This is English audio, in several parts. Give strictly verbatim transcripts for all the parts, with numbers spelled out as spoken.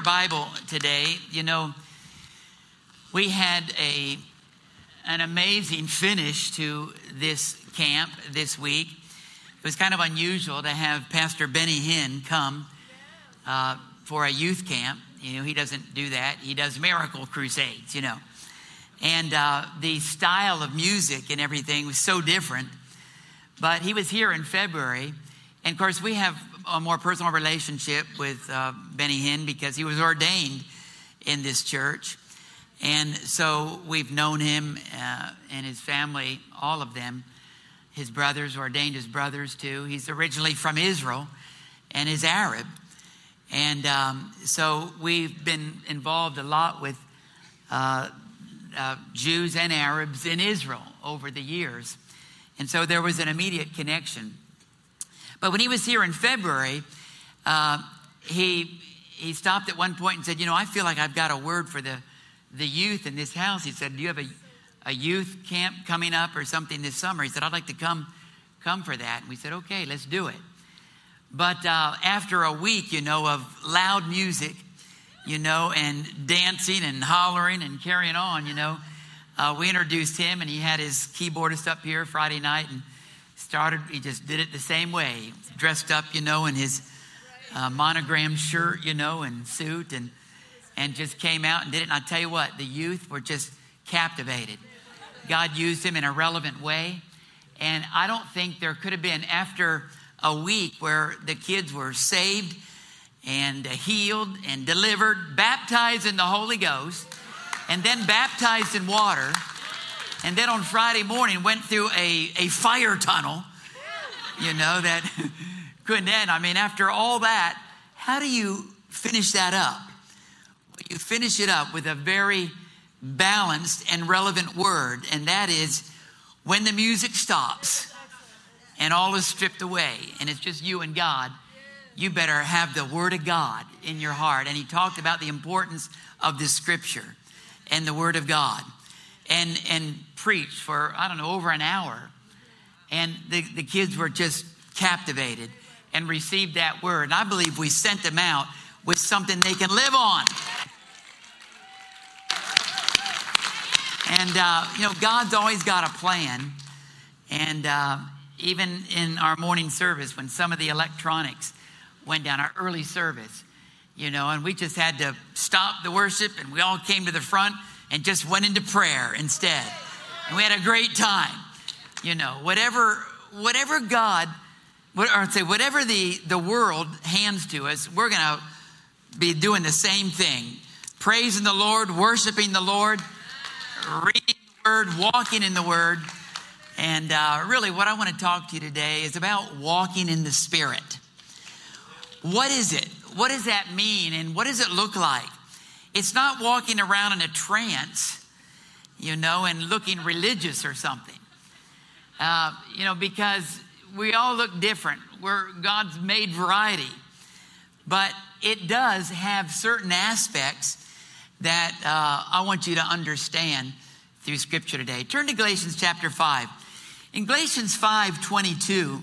Bible today, you know, we had a an amazing finish to this camp this week. It was kind of unusual to have Pastor Benny Hinn come uh, for a youth camp. You know, he doesn't do that. He does miracle crusades, you know. And uh, the style of music and everything was so different. But he was here in February. And, of course, we have a more personal relationship with uh, Benny Hinn because he was ordained in this church. And so we've known him uh, and his family, all of them. His brothers, ordained his brothers too. He's originally from Israel and is Arab. And um, so we've been involved a lot with uh, uh, Jews and Arabs in Israel over the years. And so there was an immediate connection. But when he was here in February, uh, he he stopped at one point and said, you know, I feel like I've got a word for the, the youth in this house. He said, do you have a, a youth camp coming up or something this summer? He said, I'd like to come, come for that. And we said, okay, let's do it. But uh, after a week, you know, of loud music, you know, and dancing and hollering and carrying on, you know, uh, we introduced him, and he had his keyboardist up here Friday night and started, he just did it the same way. Dressed up, you know, in his uh, monogram shirt, you know, and suit, and and just came out and did it. And I tell you what, the youth were just captivated. God used him in a relevant way. And I don't think there could have been, after a week where the kids were saved and healed and delivered, baptized in the Holy Ghost, and then baptized in water, and then on Friday morning went through a, a fire tunnel, you know, that couldn't end. I mean, after all that, how do you finish that up? Well, you finish it up with a very balanced and relevant word, and that is when the music stops and all is stripped away and it's just you and God, you better have the word of God in your heart. And he talked about the importance of the scripture and the word of God, and and preached for, I don't know, over an hour. And the, the kids were just captivated and received that word. And I believe we sent them out with something they can live on. And, uh, you know, God's always got a plan. And uh, even in our morning service, when some of the electronics went down, our early service, you know, and we just had to stop the worship, and we all came to the front and just went into prayer instead. And we had a great time. You know, whatever whatever God, or I'd say whatever the, the world hands to us, we're going to be doing the same thing. Praising the Lord, worshiping the Lord, reading the word, walking in the word. And uh, really what I want to talk to you today is about walking in the Spirit. What is it? What does that mean? And what does it look like? It's not walking around in a trance, you know, and looking religious or something. Uh, you know, because we all look different. We're God's made variety. But it does have certain aspects that uh, I want you to understand through Scripture today. Turn to Galatians chapter five. In Galatians five twenty-two,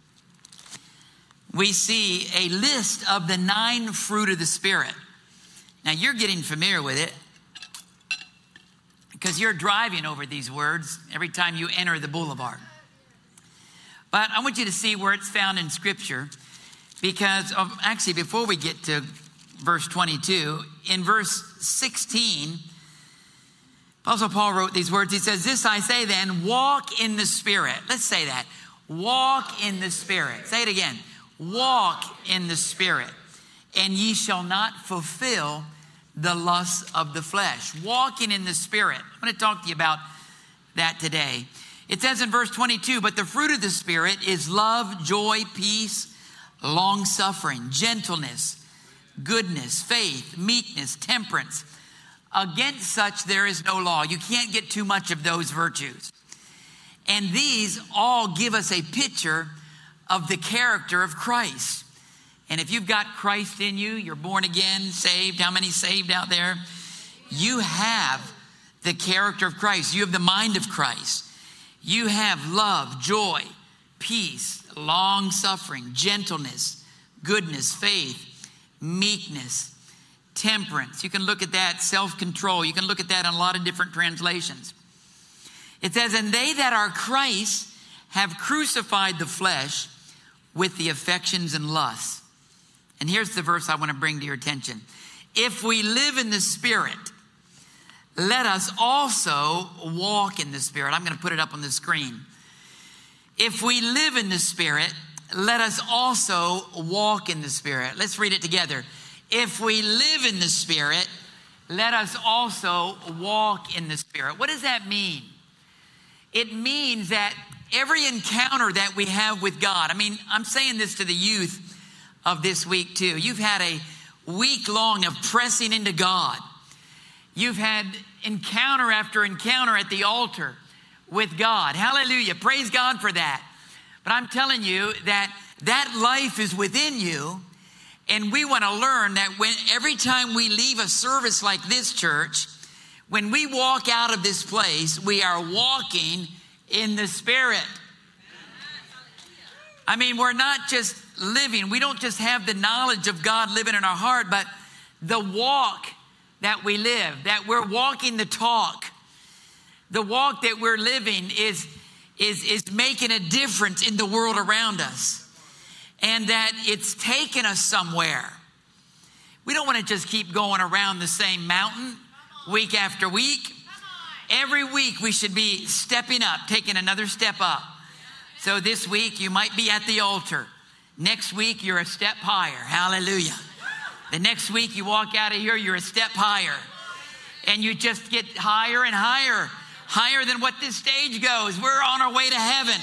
we see a list of the nine fruit of the Spirit. Now, you're getting familiar with it because you're driving over these words every time you enter the boulevard. But I want you to see where it's found in Scripture, because of, actually, before we get to verse twenty-two, in verse sixteen, Apostle Paul wrote these words. He says, this I say then, walk in the Spirit. Let's say that. Walk in the Spirit. Say it again. Walk in the Spirit, and ye shall not fulfill the lusts of the flesh. Walking in the Spirit. I'm going to talk to you about that today. It says in verse twenty-two, but the fruit of the Spirit is love, joy, peace, long-suffering, gentleness, goodness, faith, meekness, temperance. Against such there is no law. You can't get too much of those virtues. And these all give us a picture of the character of Christ. And if you've got Christ in you, you're born again, saved. How many saved out there? You have the character of Christ. You have the mind of Christ. You have love, joy, peace, long suffering, gentleness, goodness, faith, meekness, temperance. You can look at that, self-control. You can look at that in a lot of different translations. It says, and they that are Christ have crucified the flesh with the affections and lusts. And here's the verse I want to bring to your attention. If we live in the Spirit, let us also walk in the Spirit. I'm going to put it up on the screen. If we live in the Spirit, let us also walk in the Spirit. Let's read it together. If we live in the Spirit, let us also walk in the Spirit. What does that mean? It means that every encounter that we have with God, I mean, I'm saying this to the youth of this week too. You've had a week long of pressing into God. You've had encounter after encounter at the altar with God. Hallelujah. Praise God for that. But I'm telling you that that life is within you. And we want to learn that when every time we leave a service like this church, when we walk out of this place, we are walking in the Spirit. I mean, we're not just living. We don't just have the knowledge of God living in our heart, but the walk that we live, that we're walking the talk. The walk that we're living is, is, is making a difference in the world around us. And that it's taken us somewhere. We don't want to just keep going around the same mountain week after week. Every week we should be stepping up, taking another step up. So this week you might be at the altar. Next week you're a step higher. Hallelujah. The next week you walk out of here, you're a step higher. And you just get higher and higher. Higher than what this stage goes. We're on our way to heaven.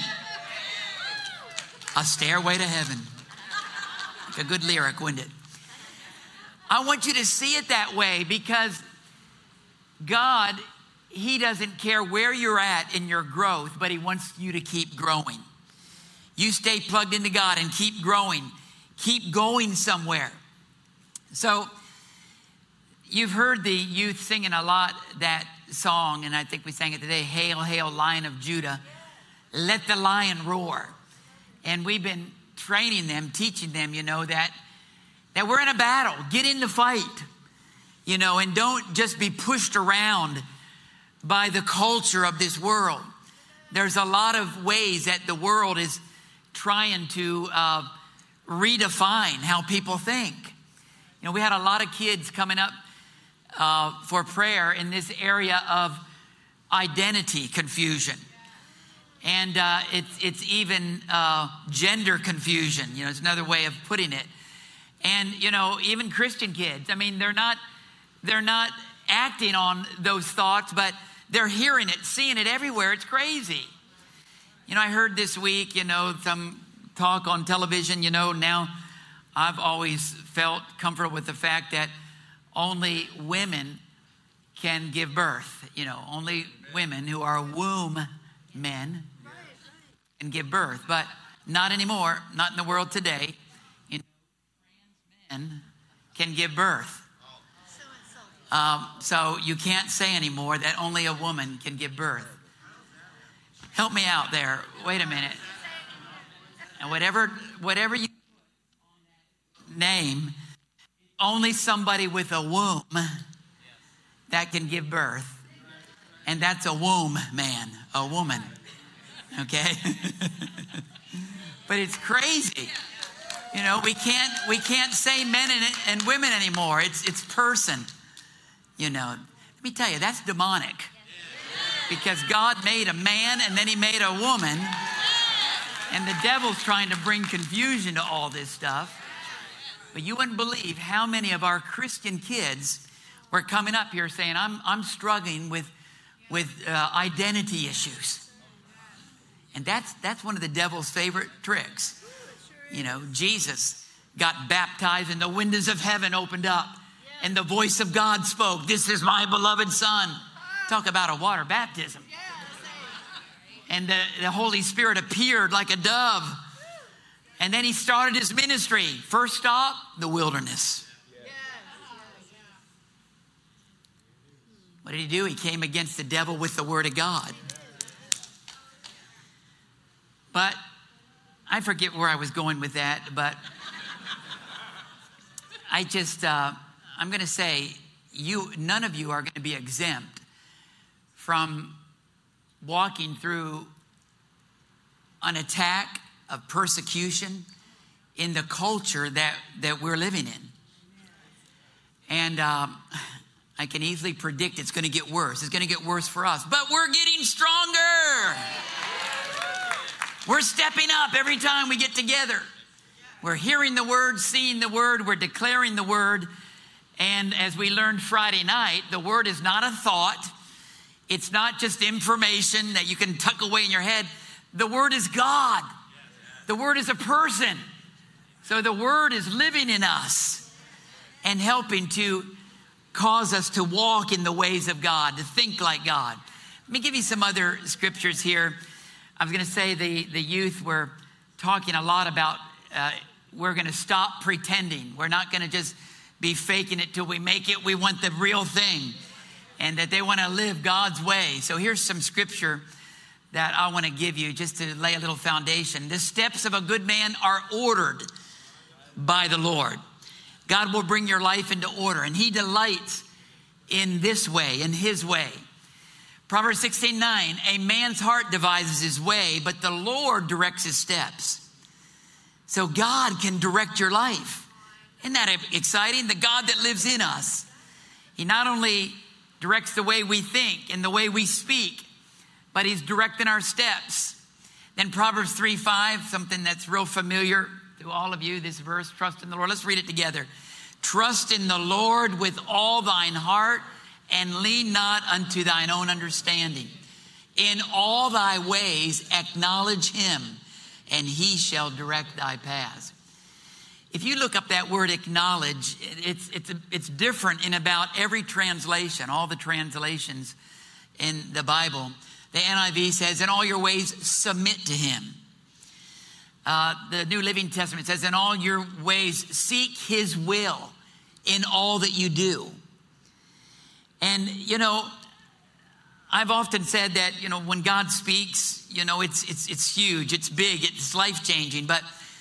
A stairway to heaven. Like a good lyric, wouldn't it? I want you to see it that way because God, He doesn't care where you're at in your growth, but He wants you to keep growing. You stay plugged into God and keep growing. Keep going somewhere. So you've heard the youth singing a lot that song, and I think we sang it today, Hail, Hail, Lion of Judah. Let the lion roar. And we've been training them, teaching them, you know, that, that we're in a battle. Get in the fight, you know, and don't just be pushed around by the culture of this world. There's a lot of ways that the world is trying to uh, redefine how people think. You know, we had a lot of kids coming up uh, for prayer in this area of identity confusion. And uh, it's it's even uh, gender confusion. You know, it's another way of putting it. And you know, even Christian kids. I mean, they're not they're not acting on those thoughts, but they're hearing it, seeing it everywhere. It's crazy. You know, I heard this week, you know, some talk on television. You know, now I've always felt comfortable with the fact that only women can give birth. You know, only women who are womb men can give birth, but not anymore, not in the world today. You know, trans men can give birth. Um, so you can't say anymore that only a woman can give birth. Help me out there. Wait a minute. And whatever, whatever you name, only somebody with a womb that can give birth. And that's a womb man, a woman. Okay? But it's crazy. You know, we can't we can't say men and, and women anymore. It's it's person. You know, let me tell you, that's demonic. Because God made a man and then He made a woman. And the devil's trying to bring confusion to all this stuff. But you wouldn't believe how many of our Christian kids were coming up here saying, I'm I'm struggling with with uh, identity issues. And that's that's one of the devil's favorite tricks. You know, Jesus got baptized and the windows of heaven opened up and the voice of God spoke, this is my beloved son. Talk about a water baptism. And the, the Holy Spirit appeared like a dove. And then He started His ministry. First stop, the wilderness. What did He do? He came against the devil with the word of God. But I forget where I was going with that, but I just, uh, I'm going to say, you, none of you are going to be exempt from walking through an attack of persecution in the culture that, that we're living in. And um, I can easily predict it's going to get worse. It's going to get worse for us. But we're getting stronger. We're stepping up every time we get together. We're hearing the word, seeing the word, we're declaring the word. And as we learned Friday night, the word is not a thought. It's not just information that you can tuck away in your head. The word is God. The word is a person. So the word is living in us and helping to cause us to walk in the ways of God, to think like God. Let me give you some other scriptures here. I was going to say the, the youth were talking a lot about uh, we're going to stop pretending. We're not going to just be faking it till we make it. We want the real thing, and that they want to live God's way. So here's some scripture that I want to give you just to lay a little foundation. The steps of a good man are ordered by the Lord. God will bring your life into order, and he delights in this way, in his way. Proverbs sixteen nine, a man's heart devises his way, but the Lord directs his steps. So God can direct your life. Isn't that exciting? The God that lives in us. He not only directs the way we think and the way we speak, but he's directing our steps. Then Proverbs three five, something that's real familiar to all of you, this verse, trust in the Lord. Let's read it together. Trust in the Lord with all thine heart, and lean not unto thine own understanding. In all thy ways acknowledge him, and he shall direct thy paths. If you look up that word acknowledge, it's, it's, it's different in about every translation, all the translations in the Bible. The N I V says, in all your ways submit to him. Uh, the New Living Testament says, in all your ways seek his will in all that you do. And, you know, I've often said that, you know, when God speaks, you know, it's it's it's huge, it's big, it's life-changing. But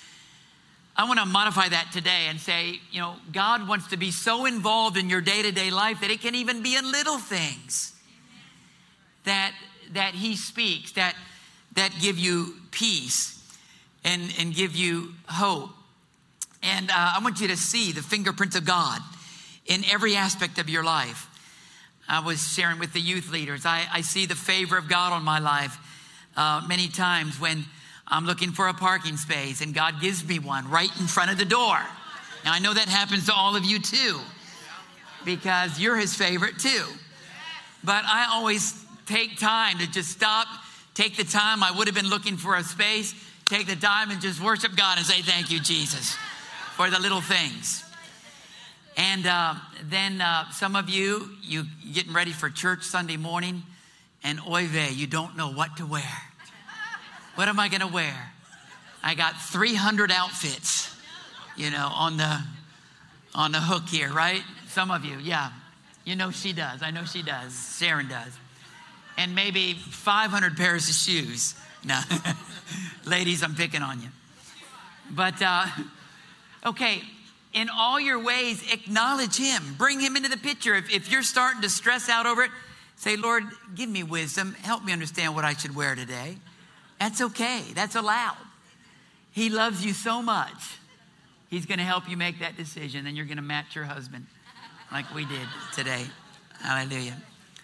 I want to modify that today and say, you know, God wants to be so involved in your day-to-day life that it can even be in little things that that he speaks, that that give you peace and, and give you hope. And uh, I want you to see the fingerprints of God in every aspect of your life. I was sharing with the youth leaders. I, I see the favor of God on my life uh, many times when I'm looking for a parking space and God gives me one right in front of the door. Now, I know that happens to all of you too, because you're his favorite too. But I always take time to just stop, take the time. I would have been looking for a space, take the time and just worship God and say, thank you, Jesus, for the little things. And uh, then uh, some of you, you getting ready for church Sunday morning, and oy vey, you don't know what to wear. What am I going to wear? I got three hundred outfits, you know, on the on the hook here, right? Some of you, yeah. You know she does. I know she does. Sharon does. And maybe five hundred pairs of shoes. No, ladies, I'm picking on you. But, uh, okay. In all your ways, acknowledge him. Bring him into the picture. If, if you're starting to stress out over it, say, Lord, give me wisdom. Help me understand what I should wear today. That's okay. That's allowed. He loves you so much. He's going to help you make that decision, and you're going to match your husband like we did today. Hallelujah.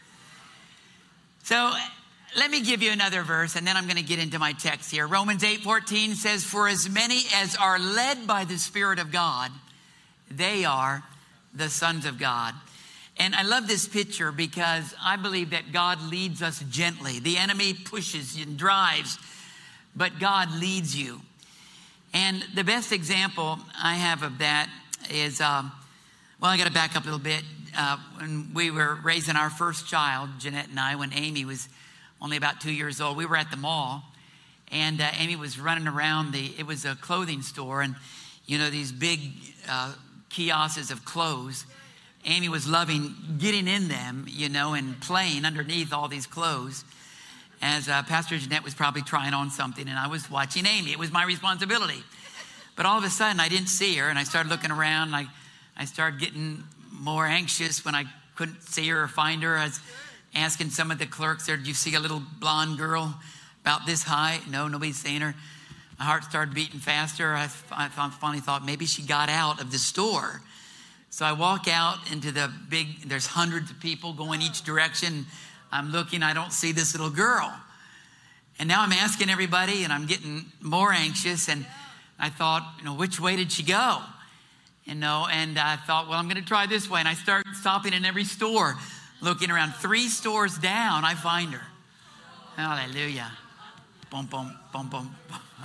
So let me give you another verse, and then I'm going to get into my text here. Romans eight fourteen says, for as many as are led by the Spirit of God, they are the sons of God. And I love this picture because I believe that God leads us gently. The enemy pushes and drives, but God leads you. And the best example I have of that is, um, well, I got to back up a little bit. Uh, when we were raising our first child, Jeanette and I, when Amy was only about two years old, we were at the mall, and uh, Amy was running around the, it was a clothing store, and, you know, these big uh, kiosks of clothes. Amy was loving getting in them, you know, and playing underneath all these clothes, as uh, Pastor Jeanette was probably trying on something, and I was watching Amy. It was my responsibility. But all of a sudden, I didn't see her, and I started looking around, and I, I started getting more anxious when I couldn't see her or find her. I was asking some of the clerks there, did you see a little blonde girl about this high? No, nobody's seen her. My heart started beating faster. I, I finally thought maybe she got out of the store. So I walk out into the big, there's hundreds of people going each direction. I'm looking, I don't see this little girl. And now I'm asking everybody and I'm getting more anxious. And I thought, you know, which way did she go? You know, and I thought, well, I'm going to try this way. And I start stopping in every store, looking around. Three stores down, I find her. Hallelujah. Boom, boom, boom, boom.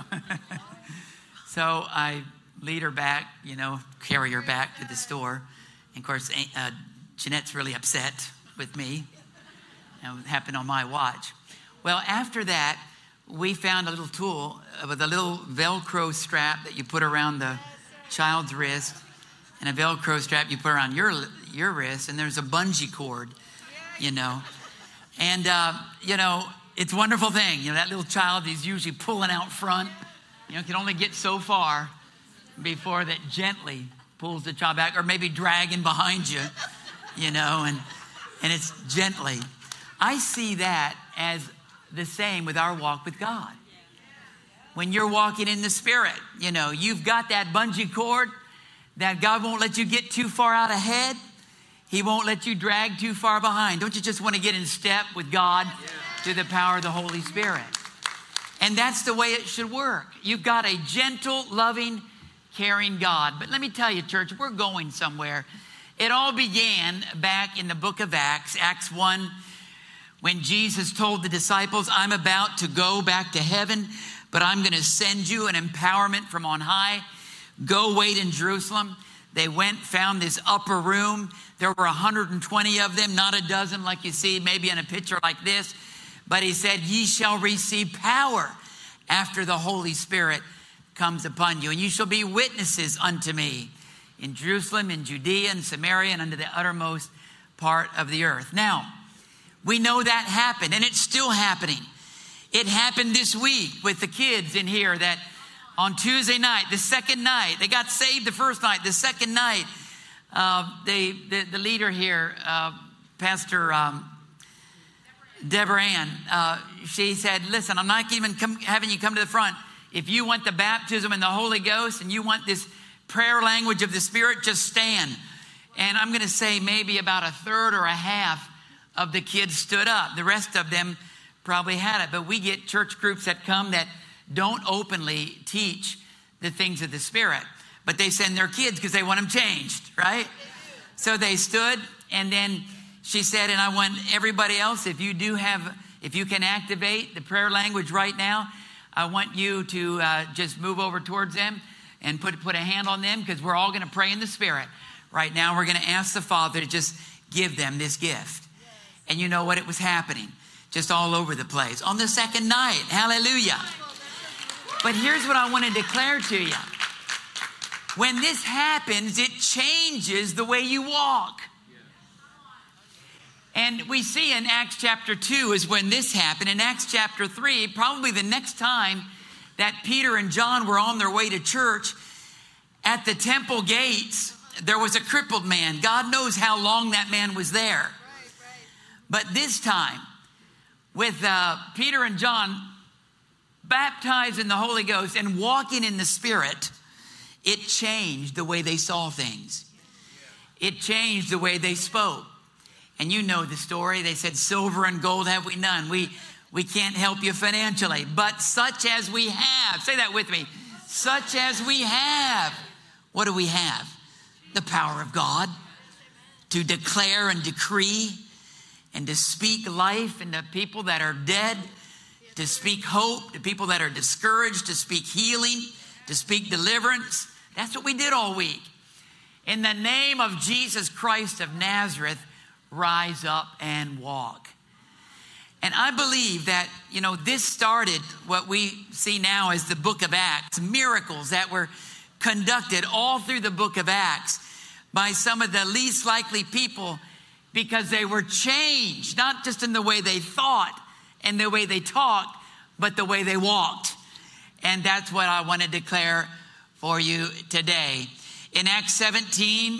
So I lead her back, you know, carry her back to the store. And of course, uh, Jeanette's really upset with me. It happened on my watch. Well, after that, we found a little tool with a little Velcro strap that you put around the child's wrist, and a Velcro strap you put around your your wrist, and there's a bungee cord, you know. And, uh, you know, it's a wonderful thing. You know, that little child is usually pulling out front, you know, can only get so far before that gently pulls the child back, or maybe dragging behind you, you know, and and it's gently. I see that as the same with our walk with God. When you're walking in the Spirit, you know, you've got that bungee cord that God won't let you get too far out ahead. He won't let you drag too far behind. Don't you just want to get in step with God through the power of the Holy Spirit? And that's the way it should work. You've got a gentle, loving, caring God. But let me tell you, church, we're going somewhere. It all began back in the book of Acts, Acts one, when Jesus told the disciples, I'm about to go back to heaven, but I'm going to send you an empowerment from on high. Go wait in Jerusalem. They went, found this upper room. There were one hundred twenty of them, not a dozen like you see maybe in a picture like this. But he said, ye shall receive power after the Holy Spirit comes upon you. And you shall be witnesses unto me in Jerusalem, in Judea, and Samaria, and unto the uttermost part of the earth. Now, we know that happened, and it's still happening. It happened this week with the kids in here that on Tuesday night, the second night, they got saved the first night. The second night, uh, they, the, the leader here, uh, Pastor um, Deborah Ann, uh, she said, listen, I'm not even come, having you come to the front. If you want the baptism in the Holy Ghost and you want this prayer language of the Spirit, just stand. And I'm going to say maybe about a third or a half of the kids stood up. The rest of them probably had it. But we get church groups that come that don't openly teach the things of the Spirit. But they send their kids because they want them changed, right? So they stood, and then she said, and I want everybody else, if you do have, if you can activate the prayer language right now, I want you to uh, just move over towards them and put, put a hand on them, because we're all going to pray in the Spirit. Right now, we're going to ask the Father to just give them this gift. And you know what? It was happening just all over the place. On the second night, hallelujah. But here's what I want to declare to you. When this happens, it changes the way you walk. And we see in Acts chapter two is when this happened. In Acts chapter three, probably the next time that Peter and John were on their way to church, at the temple gates, there was a crippled man. God knows how long that man was there. But this time, with uh, Peter and John baptized in the Holy Ghost and walking in the Spirit, it changed the way they saw things. It changed the way they spoke. And you know the story. They said, silver and gold have we none. We, we can't help you financially, but such as we have. Say that with me. Such as we have. What do we have? The power of God to declare and decree and to speak life into people that are dead, to speak hope to people that are discouraged, to speak healing, to speak deliverance. That's what we did all week. In the name of Jesus Christ of Nazareth, rise up and walk. And I believe that, you know, this started what we see now as the book of Acts, miracles that were conducted all through the book of Acts by some of the least likely people, because they were changed, not just in the way they thought and the way they talked, but the way they walked. And that's what I want to declare for you today. In Acts seventeen,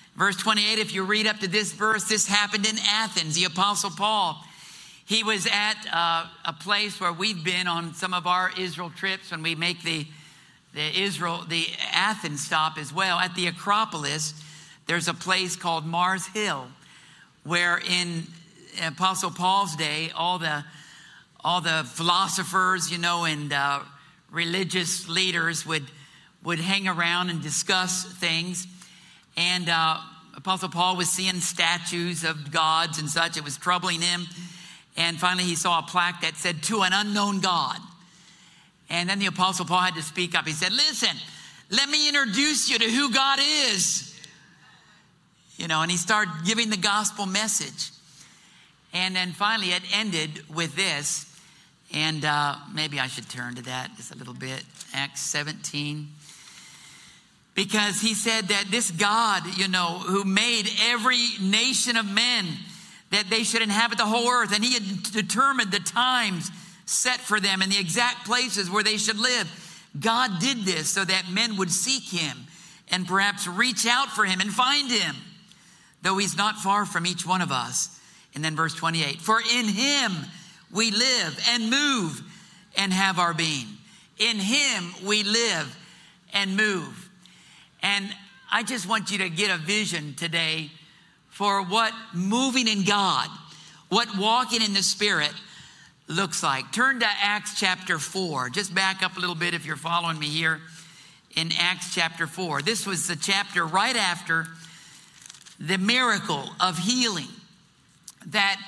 Verse twenty-eight, if you read up to this verse, this happened in Athens. The Apostle Paul, he was at uh, a place where we've been on some of our Israel trips when we make the, the Israel, the Athens stop as well. At the Acropolis, there's a place called Mars Hill, where in Apostle Paul's day, all the all the philosophers, you know, and uh, religious leaders would would hang around and discuss things. And uh, Apostle Paul was seeing statues of gods and such. It was troubling him. And finally he saw a plaque that said, "To an unknown God." And then the Apostle Paul had to speak up. He said, "Listen, let me introduce you to who God is." You know, and he started giving the gospel message. And then finally it ended with this. And uh, maybe I should turn to that just a little bit. Acts seventeen. Because he said that this God, you know, who made every nation of men, that they should inhabit the whole earth. And he had determined the times set for them and the exact places where they should live. God did this so that men would seek him and perhaps reach out for him and find him, though he's not far from each one of us. And then verse twenty-eight, for in him we live and move and have our being. In him we live and move. And I just want you to get a vision today for what moving in God, what walking in the Spirit looks like. Turn to Acts chapter four. Just back up a little bit if you're following me here in Acts chapter four. This was the chapter right after the miracle of healing that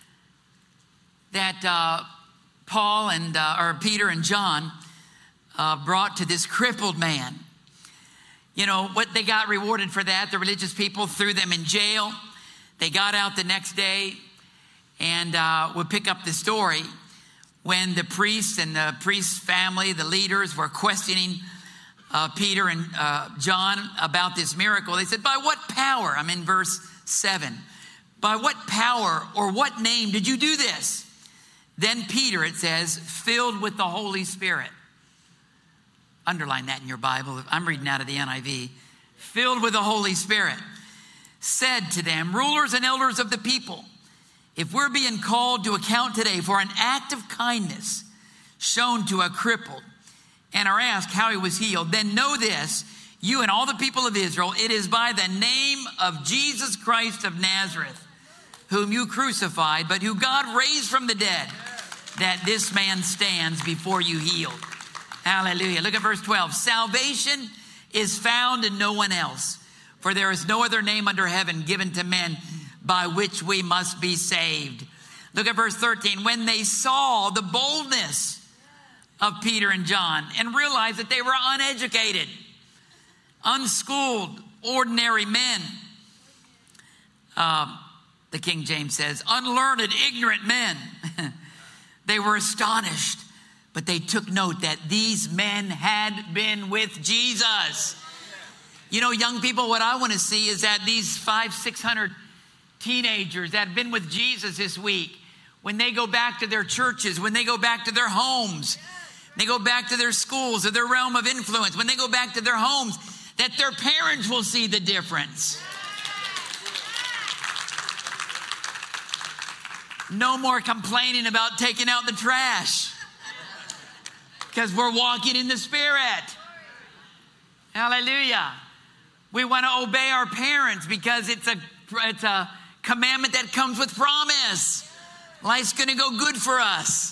that uh, Paul and uh, or Peter and John uh, brought to this crippled man. You know, what they got rewarded for that, the religious people threw them in jail. They got out the next day, and uh, we'll pick up the story when the priests and the priest's family, the leaders, were questioning uh, Peter and uh, John about this miracle. They said, by what power? I'm in verse seven. By what power or what name did you do this? Then Peter, it says, filled with the Holy Spirit. Underline that in your Bible. I'm reading out of the N I V. Filled with the Holy Spirit, said to them, rulers and elders of the people, if we're being called to account today for an act of kindness shown to a crippled and are asked how he was healed, then know this, you and all the people of Israel, it is by the name of Jesus Christ of Nazareth, whom you crucified, but who God raised from the dead, that this man stands before you healed. Hallelujah. Look at verse twelve. Salvation is found in no one else, for there is no other name under heaven given to men by which we must be saved. Look at verse thirteen. When they saw the boldness of Peter and John and realized that they were uneducated, unschooled, ordinary men, uh, the King James says, unlearned, ignorant men, they were astonished. But they took note that these men had been with Jesus. You know, young people, what I want to see is that these five, six hundred teenagers that have been with Jesus this week, when they go back to their churches, when they go back to their homes, they go back to their schools or their realm of influence, when they go back to their homes, that their parents will see the difference. No more complaining about taking out the trash, because we're walking in the Spirit. Hallelujah. We want to obey our parents because it's a, it's a commandment that comes with promise. Life's going to go good for us.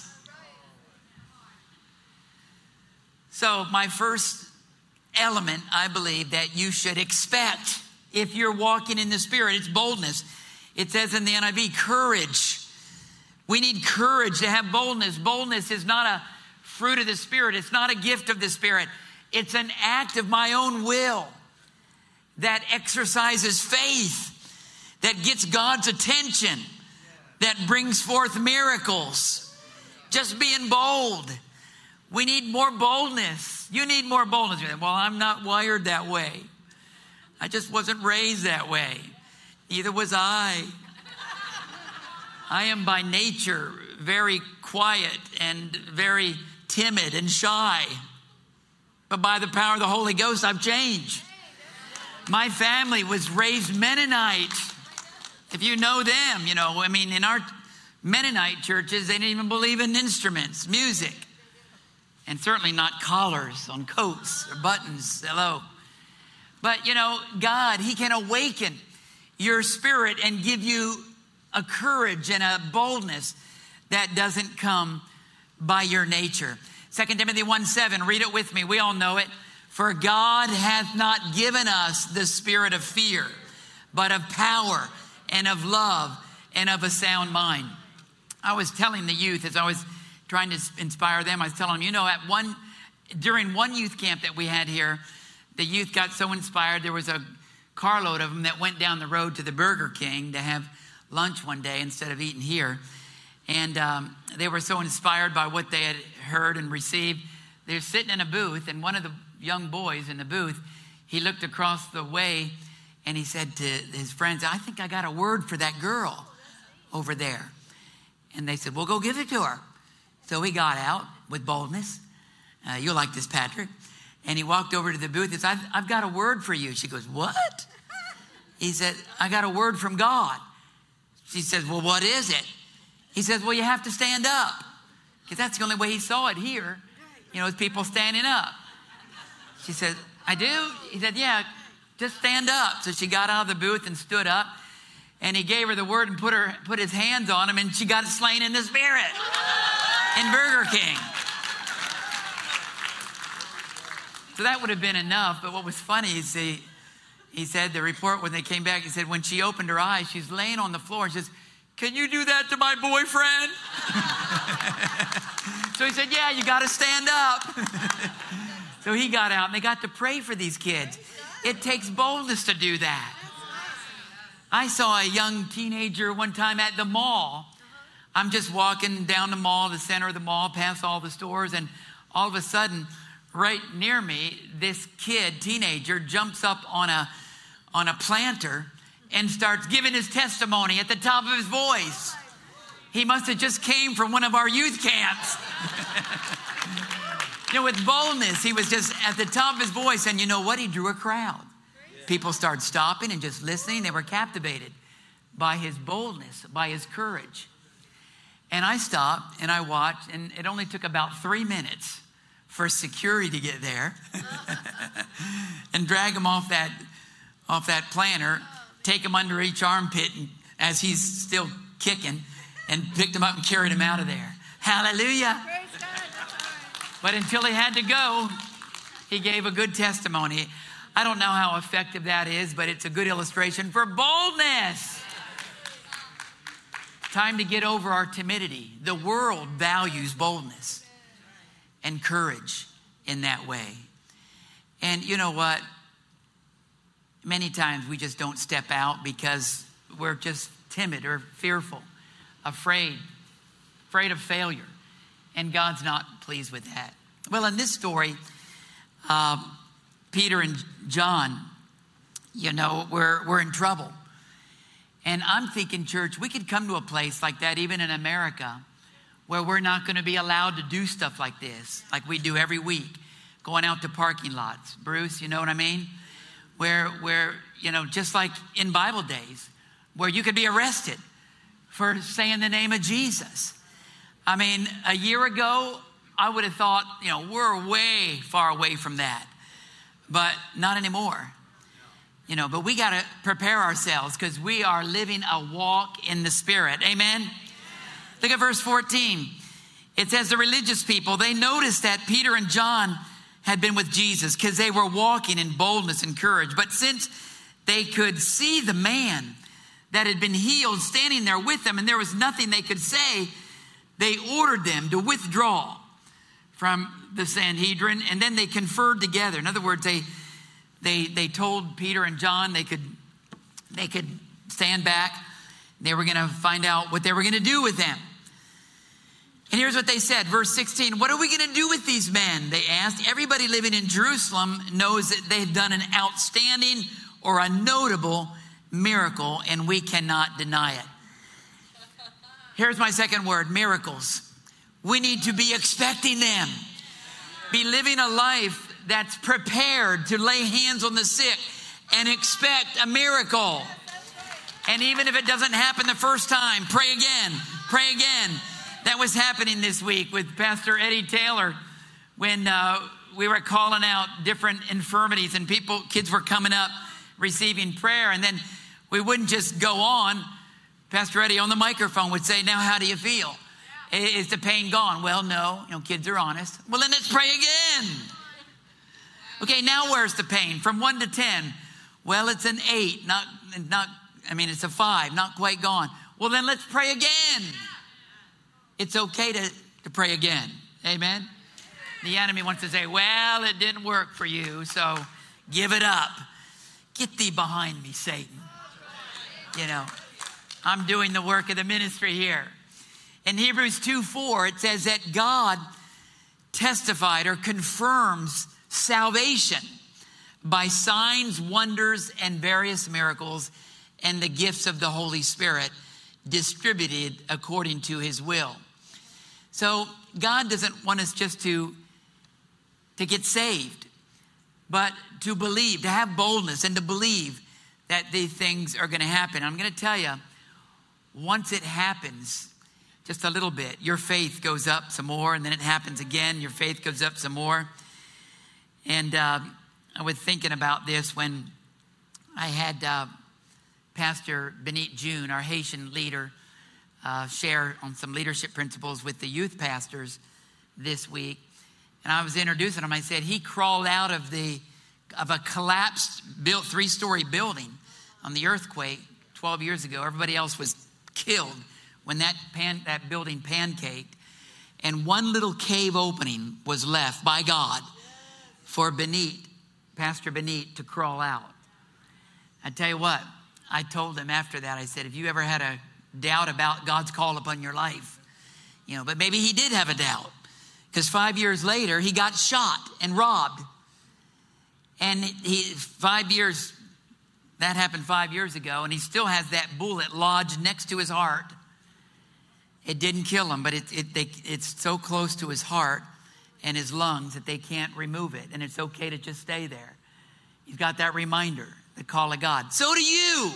So my first element, I believe, that you should expect if you're walking in the Spirit, it's boldness. It says in the N I V, courage. We need courage to have boldness. Boldness is not a fruit of the Spirit. It's not a gift of the Spirit. It's an act of my own will that exercises faith, that gets God's attention, that brings forth miracles. Just being bold. We need more boldness. You need more boldness. Well, I'm not wired that way. I just wasn't raised that way. Neither was I. I am by nature very quiet and very timid and shy. But by the power of the Holy Ghost, I've changed. My family was raised Mennonite. If you know them, you know, I mean, in our Mennonite churches, they didn't even believe in instruments, music, and certainly not collars on coats or buttons. Hello. But, you know, God, he can awaken your spirit and give you a courage and a boldness that doesn't come by your nature. Second Timothy one seven, read it with me. We all know it. For God hath not given us the spirit of fear, but of power and of love and of a sound mind. I was telling the youth as I was trying to inspire them, I was telling them, you know, at one, during one youth camp that we had here, the youth got so inspired, there was a carload of them that went down the road to the Burger King to have lunch one day instead of eating here. And um, they were so inspired by what they had heard and received. They were sitting in a booth, and one of the young boys in the booth, he looked across the way and he said to his friends, I think I got a word for that girl over there. And they said, well, go give it to her. So he got out with boldness. Uh, you'll like this, Patrick. And he walked over to the booth and said, I've, I've got a word for you. She goes, what? He said, I got a word from God. She says, well, what is it? He says, well, you have to stand up. Because that's the only way he saw it here. You know, is people standing up. She said, I do? He said, yeah, just stand up. So she got out of the booth and stood up. And he gave her the word and put her put his hands on him. And she got slain in the spirit in Burger King. So that would have been enough. But what was funny is he, he said, the report when they came back, he said, when she opened her eyes, she's laying on the floor and she says, can you do that to my boyfriend? So he said, yeah, you got to stand up. So he got out and they got to pray for these kids. It takes boldness to do that. I saw a young teenager one time at the mall. I'm just walking down the mall, the center of the mall, past all the stores, and all of a sudden, right near me, this kid, teenager, jumps up on a on a planter and starts giving his testimony at the top of his voice. He must have just came from one of our youth camps. You know, with boldness, he was just at the top of his voice, and you know what? He drew a crowd. People started stopping and just listening. They were captivated by his boldness, by his courage. And I stopped and I watched, and it only took about three minutes for security to get there and drag him off that off that planter, take him under each armpit and, as he's still kicking, and picked him up and carried him out of there. Hallelujah. But until he had to go, he gave a good testimony. I don't know how effective that is, but it's a good illustration for boldness. Time to get over our timidity. The world values boldness and courage in that way. And you know what? Many times we just don't step out because we're just timid or fearful, afraid, afraid of failure. And God's not pleased with that. Well, in this story, uh, Peter and John, you know, we're, we're in trouble. And I'm thinking, church, we could come to a place like that, even in America, where we're not going to be allowed to do stuff like this, like we do every week, going out to parking lots. Bruce, you know what I mean? Where, where, you know, just like in Bible days, where you could be arrested for saying the name of Jesus. I mean, a year ago, I would have thought, you know, we're way far away from that. But not anymore. You know, but we got to prepare ourselves because we are living a walk in the Spirit. Amen? Amen? Look at verse fourteen. It says the religious people, they noticed that Peter and John had been with Jesus because they were walking in boldness and courage. But since they could see the man that had been healed standing there with them and there was nothing they could say, they ordered them to withdraw from the Sanhedrin, and then they conferred together. In other words, they they they told Peter and John they could they could stand back. They were going to find out what they were going to do with them. And here's what they said, verse sixteen. What are we going to do with these men? They asked. Everybody living in Jerusalem knows that they've done an outstanding or a notable miracle, and we cannot deny it. Here's my second word, miracles. We need to be expecting them. Be living a life that's prepared to lay hands on the sick and expect a miracle. And even if it doesn't happen the first time, pray again, pray again. That was happening this week with Pastor Eddie Taylor when uh, we were calling out different infirmities and people, kids were coming up receiving prayer. And then we wouldn't just go on. Pastor Eddie on the microphone would say, now how do you feel? Is the pain gone? Well, no, you know, kids are honest. Well, then let's pray again. Okay, now where's the pain? From one to ten. Well, it's an eight, not, not, I mean, it's a five, not quite gone. Well, then let's pray again. It's okay to, to pray again. Amen. The enemy wants to say, well, it didn't work for you, so give it up. Get thee behind me, Satan. You know, I'm doing the work of the ministry here. In Hebrews two four, it says that God testified or confirms salvation by signs, wonders, and various miracles and the gifts of the Holy Spirit distributed according to his will. So God doesn't want us just to, to get saved, but to believe, to have boldness and to believe that these things are going to happen. I'm going to tell you, once it happens, just a little bit, your faith goes up some more, and then it happens again, your faith goes up some more. And uh, I was thinking about this when I had uh, Pastor Benit June, our Haitian leader, uh, share on some leadership principles with the youth pastors this week. And I was introducing him. I said, he crawled out of the of a collapsed built three-story building on the earthquake twelve years ago. Everybody else was killed when that pan, that building pancaked. And one little cave opening was left by God for Benit, Pastor Benit, to crawl out. I tell you what, I told him after that, I said, if you ever had a doubt about God's call upon your life, you know, but maybe he did have a doubt. Because five years later, he got shot and robbed. And he, five years, that happened five years ago, and he still has that bullet lodged next to his heart. It didn't kill him, but it, it, they, it's so close to his heart and his lungs that they can't remove it. And it's okay to just stay there. You've got that reminder, the call of God. So do you.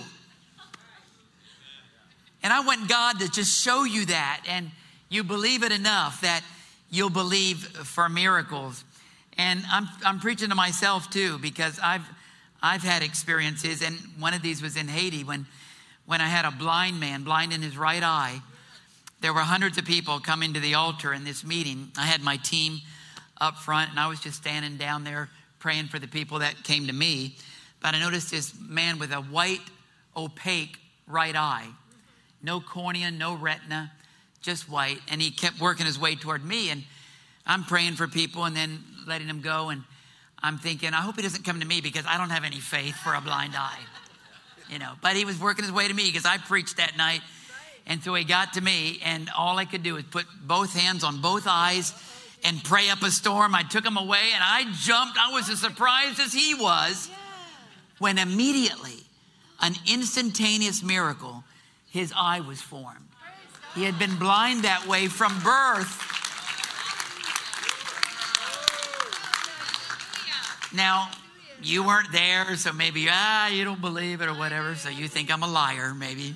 And I want God to just show you that. And you believe it enough that you'll believe for miracles. And I'm I'm preaching to myself too, because I've I've had experiences, and one of these was in Haiti when when I had a blind man, blind in his right eye. There were hundreds of people coming to the altar in this meeting. I had my team up front, and I was just standing down there praying for the people that came to me. But I noticed this man with a white, opaque right eye, no cornea, no retina, just white. And he kept working his way toward me, and I'm praying for people and then letting him go. And I'm thinking, I hope he doesn't come to me because I don't have any faith for a blind eye, you know. But he was working his way to me because I preached that night. And so he got to me, and all I could do was put both hands on both eyes and pray up a storm. I took him away, and I jumped. I was as surprised as he was when immediately, an instantaneous miracle, his eye was formed. He had been blind that way from birth. Now, you weren't there, so maybe, ah, you don't believe it or whatever, so you think I'm a liar, maybe.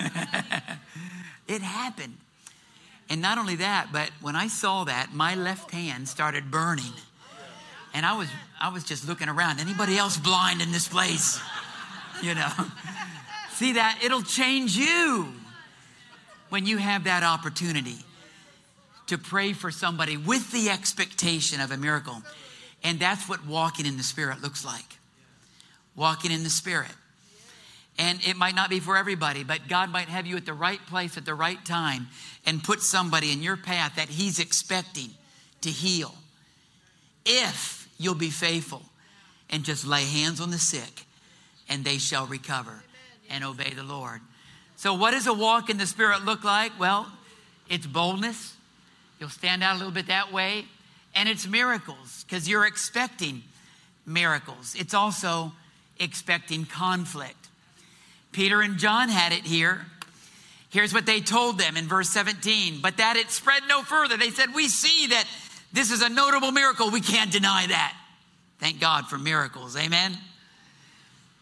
It happened. And not only that, but when I saw that, my left hand started burning. And I was I was just looking around. Anybody else blind in this place? You know. See that? It'll change you when you have that opportunity to pray for somebody with the expectation of a miracle. And that's what walking in the Spirit looks like. Walking in the Spirit. And it might not be for everybody, but God might have you at the right place at the right time and put somebody in your path that he's expecting to heal. If you'll be faithful and just lay hands on the sick, and they shall recover and obey the Lord. So what does a walk in the Spirit look like? Well, it's boldness. You'll stand out a little bit that way. And it's miracles, because you're expecting miracles. It's also expecting conflict. Peter and John had it here. Here's what they told them in verse seventeen. But that it spread no further. They said, we see that this is a notable miracle. We can't deny that. Thank God for miracles. Amen.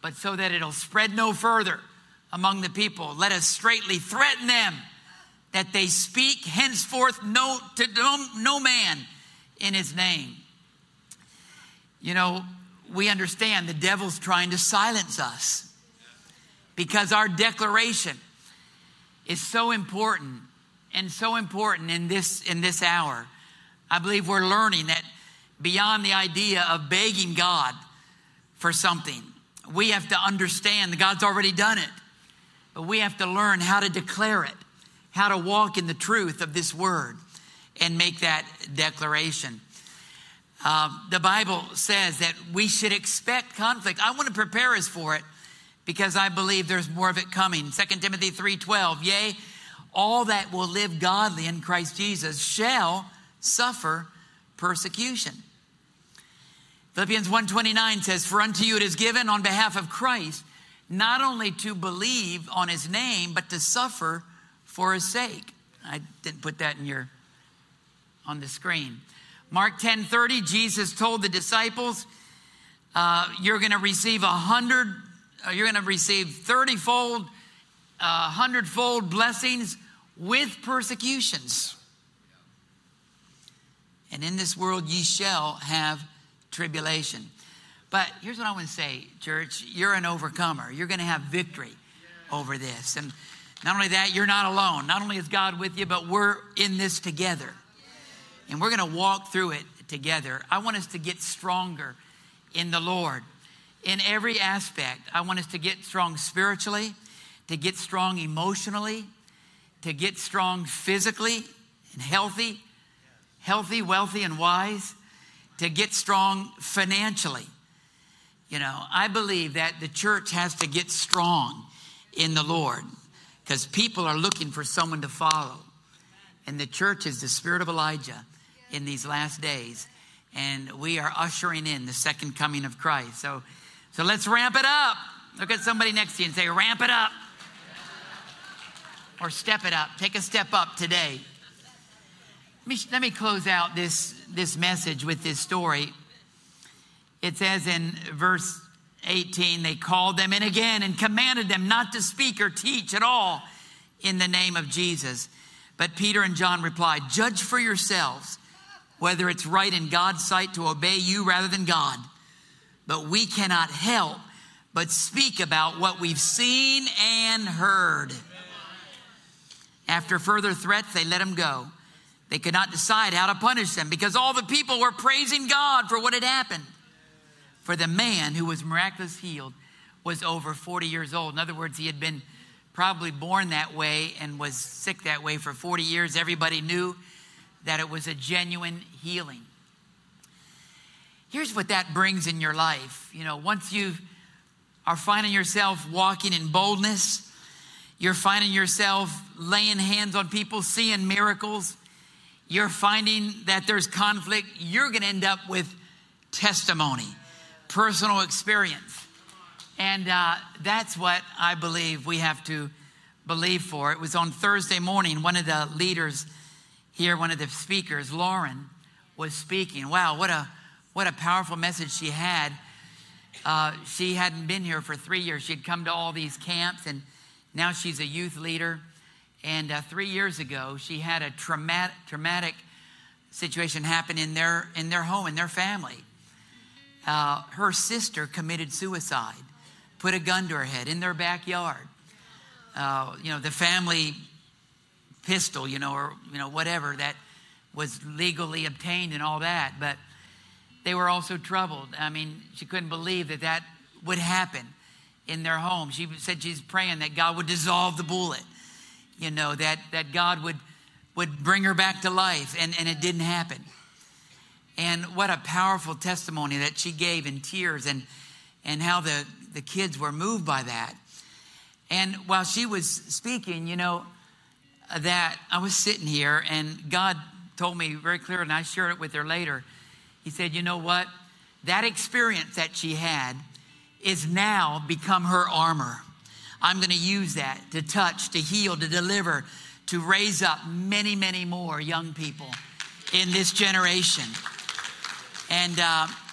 but so that it'll spread no further among the people. Let us straightly threaten them that they speak henceforth no, to no, no man in his name. You know, we understand the devil's trying to silence us because our declaration is so important and so important in this, in this hour. I believe we're learning that beyond the idea of begging God for something, we have to understand that God's already done it. But we have to learn how to declare it, how to walk in the truth of this word and make that declaration. Um, the Bible says that we should expect conflict. I want to prepare us for it because I believe there's more of it coming. Second Timothy three twelve, yea, all that will live godly in Christ Jesus shall suffer persecution. Philippians one twenty-nine says, for unto you it is given on behalf of Christ, not only to believe on his name, but to suffer for his sake. I didn't put that in your, on the screen. Mark ten thirty, Jesus told the disciples, uh, you're going to receive a hundred, uh, you're going to receive thirty-fold, a uh, hundredfold blessings with persecutions. And in this world ye shall have tribulation. But here's what I want to say, church. You're an overcomer. You're going to have victory over this. And not only that, you're not alone. Not only is God with you, but we're in this together. And we're going to walk through it together. I want us to get stronger in the Lord. In every aspect, I want us to get strong spiritually, to get strong emotionally, to get strong physically and healthy, healthy, wealthy, and wise, to get strong financially. You know, I believe that the church has to get strong in the Lord because people are looking for someone to follow. And the church is the spirit of Elijah in these last days. And we are ushering in the second coming of Christ. So, so let's ramp it up. Look at somebody next to you and say, ramp it up. Or step it up. Take a step up today. Let me, let me close out this, this message with this story. It says in verse eighteen, they called them in again and commanded them not to speak or teach at all in the name of Jesus. But Peter and John replied, judge for yourselves whether it's right in God's sight to obey you rather than God. But we cannot help but speak about what we've seen and heard. After further threats, they let him go. They could not decide how to punish them because all the people were praising God for what had happened. For the man who was miraculously healed was over forty years old. In other words, he had been probably born that way and was sick that way for forty years. Everybody knew that it was a genuine healing. Here's what that brings in your life. You know, once you are finding yourself walking in boldness, you're finding yourself laying hands on people, seeing miracles, you're finding that there's conflict, you're going to end up with testimony, personal experience. And uh, that's what I believe we have to believe for. It was on Thursday morning, one of the leaders here, one of the speakers, Lauren, was speaking. Wow, what a what a powerful message she had. Uh, she hadn't been here for three years. She'd come to all these camps, and now she's a youth leader. And uh, three years ago, she had a traumatic traumatic situation happen in their in their home, in their family. Uh, her sister committed suicide, put a gun to her head in their backyard. Uh, you know, the family pistol, you know, or, you know, whatever that was legally obtained and all that. But they were also troubled. I mean, she couldn't believe that that would happen in their home. She said she's praying that God would dissolve the bullet, you know, that, that God would, would bring her back to life. And, and it didn't happen. And what a powerful testimony that she gave in tears, and, and how the, the kids were moved by that. And while she was speaking, you know, that I was sitting here and God told me very clear, and I shared it with her later. He said, you know what? That experience that she had is now become her armor. I'm going to use that to touch, to heal, to deliver, to raise up many, many more young people in this generation. And uh,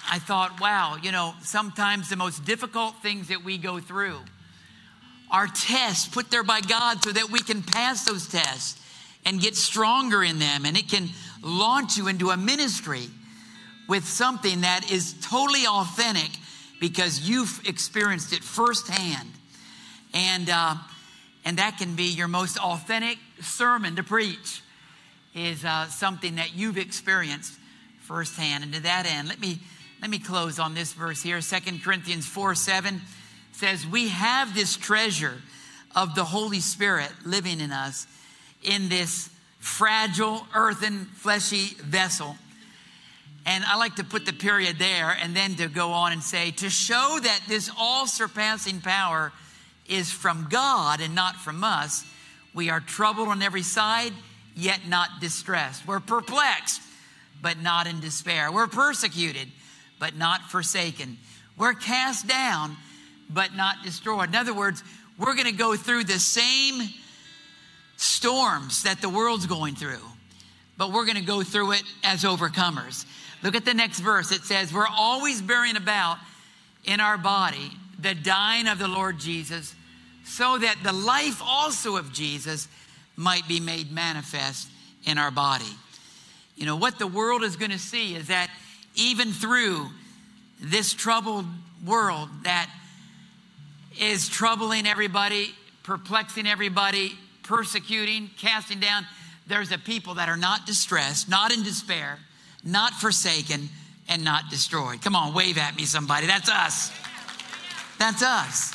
I thought, wow, you know, sometimes the most difficult things that we go through are tests put there by God so that we can pass those tests and get stronger in them. And it can launch you into a ministry with something that is totally authentic because you've experienced it firsthand. And, uh, and that can be your most authentic sermon to preach, is uh, something that you've experienced firsthand. And to that end, let me let me close on this verse here. Second Corinthians four seven says, we have this treasure of the Holy Spirit living in us in this fragile, earthen, fleshy vessel. And I like to put the period there and then to go on and say, to show that this all-surpassing power is from God and not from us, we are troubled on every side, yet not distressed. We're perplexed, but not in despair. We're persecuted, but not forsaken. We're cast down, but not destroyed. In other words, we're going to go through the same storms that the world's going through, but we're going to go through it as overcomers. Look at the next verse. It says, we're always bearing about in our body the dying of the Lord Jesus, so that the life also of Jesus might be made manifest in our body. You know, what the world is going to see is that even through this troubled world that is troubling everybody, perplexing everybody, persecuting, casting down, there's a people that are not distressed, not in despair, not forsaken, and not destroyed. Come on, wave at me, somebody. That's us. That's us.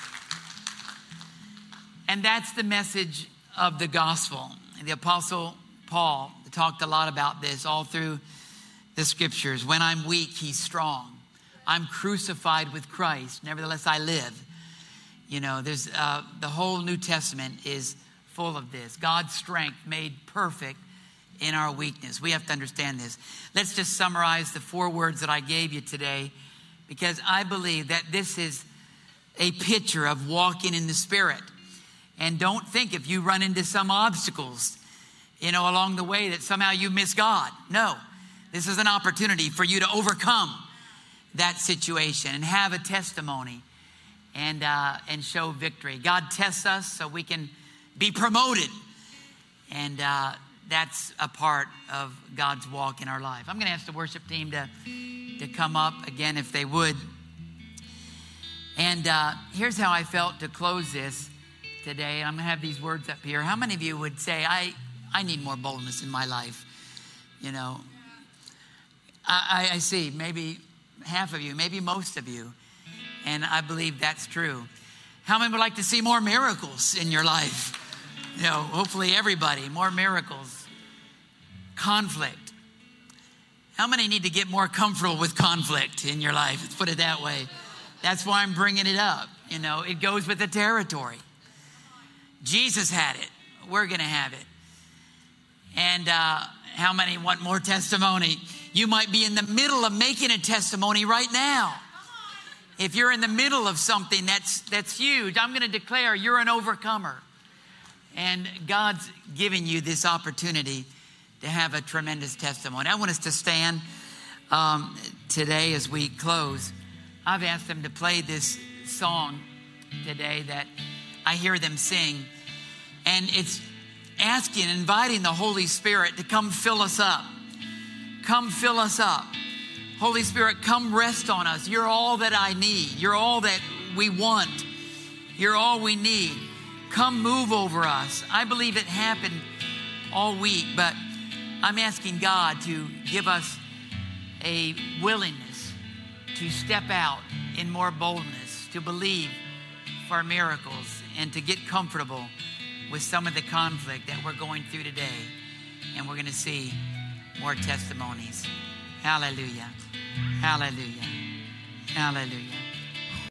And that's the message of the gospel. The Apostle Paul talked a lot about this all through the scriptures. When I'm weak, he's strong. I'm crucified with Christ. Nevertheless, I live. You know, there's uh, the whole New Testament is full of this. God's strength made perfect in our weakness. We have to understand this. Let's just summarize the four words that I gave you today, because I believe that this is a picture of walking in the Spirit. And don't think if you run into some obstacles, you know, along the way that somehow you miss God. No, this is an opportunity for you to overcome that situation and have a testimony and uh, and show victory. God tests us so we can be promoted. And uh, that's a part of God's walk in our life. I'm going to ask the worship team to, to come up again if they would. And uh, here's how I felt to close this today. I'm going to have these words up here. How many of you would say, I, I need more boldness in my life? You know, I, I see maybe half of you, maybe most of you. And I believe that's true. How many would like to see more miracles in your life? You know, hopefully everybody, more miracles. Conflict. How many need to get more comfortable with conflict in your life? Let's put it that way. That's why I'm bringing it up. You know, it goes with the territory. Jesus had it. We're going to have it. And uh, how many want more testimony? You might be in the middle of making a testimony right now. If you're in the middle of something that's that's huge, I'm going to declare you're an overcomer. And God's giving you this opportunity to have a tremendous testimony. I want us to stand um, today as we close. I've asked them to play this song today that I hear them sing. And it's asking, inviting the Holy Spirit to come fill us up. Come fill us up. Holy Spirit, come rest on us. You're all that I need. You're all that we want. You're all we need. Come move over us. I believe it happened all week, but I'm asking God to give us a willingness to step out in more boldness, to believe for miracles, and to get comfortable with some of the conflict that we're going through today. And we're going to see more testimonies. Hallelujah. Hallelujah. Hallelujah.